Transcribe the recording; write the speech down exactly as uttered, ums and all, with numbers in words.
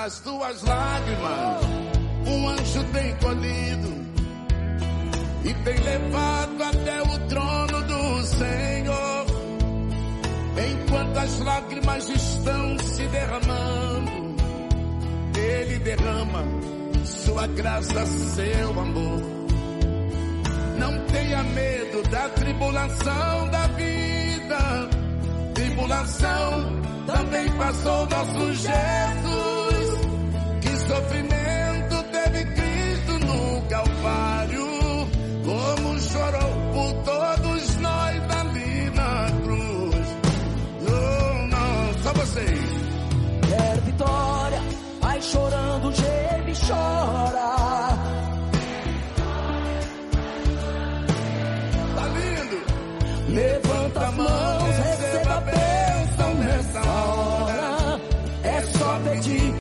as tuas lágrimas um anjo tem colhido e tem levado até o trono do Senhor. Enquanto as lágrimas estão se derramando, Ele derrama sua graça, seu amor. Não tenha medo da tribulação da vida. Tribulação também passou nosso Jesus. Que sofrimento teve Cristo no Calvário, como chorou por todos nós ali na cruz. Não, não, só vocês. Quer vitória, vai chorando, geme e chora. Tá lindo? Levanta as mãos, receba a bênção nessa hora. É só pedir.